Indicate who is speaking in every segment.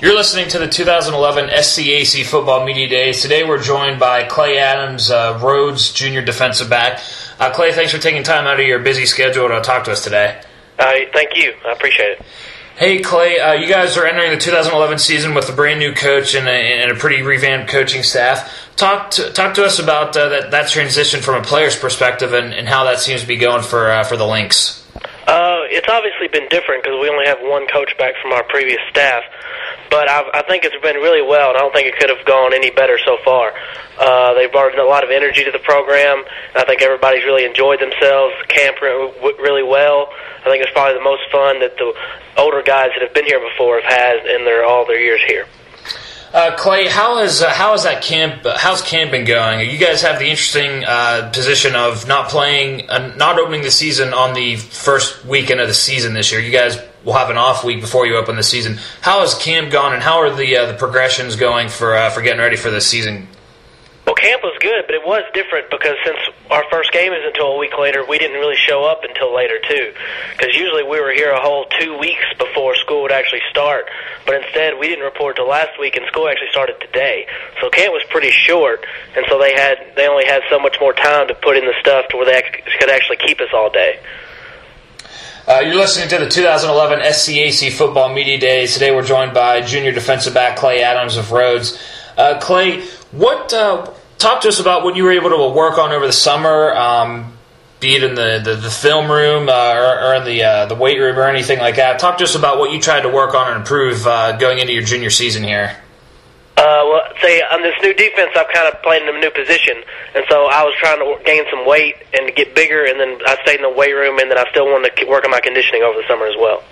Speaker 1: You're listening to the 2011 SCAC Football Media Days. Today we're joined by Clay Adams, Rhodes junior defensive back. Clay, thanks for taking time out of your busy schedule to talk to us today.
Speaker 2: Thank you. I appreciate it.
Speaker 1: Hey, Clay, you guys are entering the 2011 season with a brand new coach and a pretty revamped coaching staff. Talk to us about that transition from a player's perspective and how that seems to be going for the Lynx.
Speaker 2: It's obviously been different because we only have one coach back from our previous staff. But I think it's been really well, and I don't think it could have gone any better so far. They've brought a lot of energy to the program. I think everybody's really enjoyed themselves. Camp really well. I think it's probably the most fun that the older guys that have been here before have had in all their years here.
Speaker 1: Clay, how's camp been going? You guys have the interesting position of not opening the season on the first weekend of the season this year. You guys will have an off week before you open the season. How has camp gone, and how are the progressions going for getting ready for this season?
Speaker 2: Well, camp was good, but it was different because since our first game is until a week later, we didn't really show up until later, too. Because usually we were here a whole 2 weeks before school would actually start. But instead, we didn't report till last week, and school actually started today. So camp was pretty short, and so they only had so much more time to put in the stuff to where they could actually keep us all day.
Speaker 1: You're listening to the 2011 SCAC Football Media Days. Today we're joined by junior defensive back Clay Adams of Rhodes. Clay, talk to us about what you were able to work on over the summer, be it in the film room or in the weight room or anything like that. Talk to us about what you tried to work on and improve going into your junior season here.
Speaker 2: On this new defense, I've kind of played in a new position, and so I was trying to gain some weight and to get bigger, and then I stayed in the weight room, and then I still wanted to work on my conditioning over the summer as well.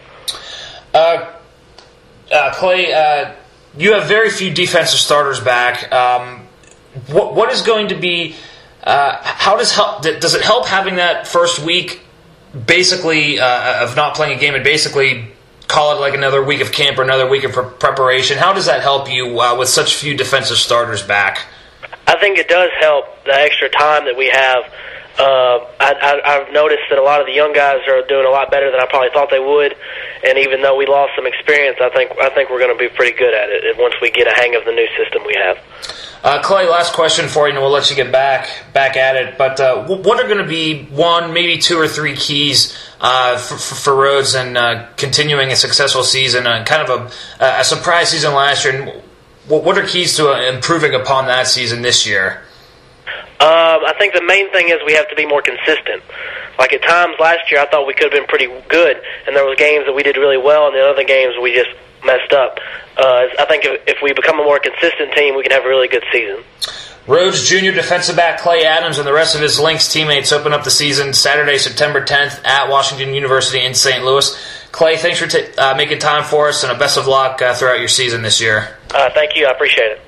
Speaker 1: Clay, you have very few defensive starters back. What is going to be? Does it help having that first week, basically of not playing a game, and basically call it like another week of camp or another week of preparation? How does that help you with such few defensive starters back?
Speaker 2: I think it does help the extra time that we have. I've noticed that a lot of the young guys are doing a lot better than I probably thought they would, and even though we lost some experience, I think we're going to be pretty good at it once we get a hang of the new system we have.
Speaker 1: Clay, last question for you, and we'll let you get back at it. But what are going to be one, maybe two or three keys for Rhodes and continuing a successful season, kind of a surprise season last year? And what are keys to improving upon that season this year?
Speaker 2: I think the main thing is we have to be more consistent. Like at times last year, I thought we could have been pretty good, and there was games that we did really well, and the other games we just messed up. I think if we become a more consistent team, we can have a really good season.
Speaker 1: Rhodes junior defensive back Clay Adams and the rest of his Lynx teammates open up the season Saturday, September 10th at Washington University in St. Louis. Clay, thanks for making time for us, and best of luck throughout your season this year.
Speaker 2: Thank you. I appreciate it.